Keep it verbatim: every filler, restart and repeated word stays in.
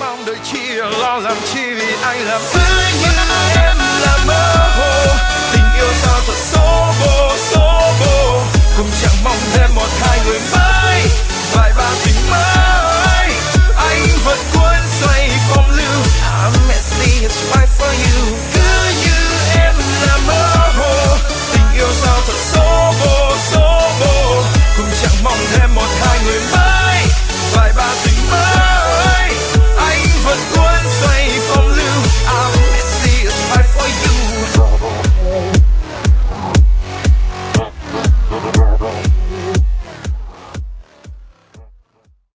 mong đợi chi lo làm chi vì anh làm thứ như em là mơ hồ tình yêu sao thật số vô số vô cũng chẳng mong thêm một tháng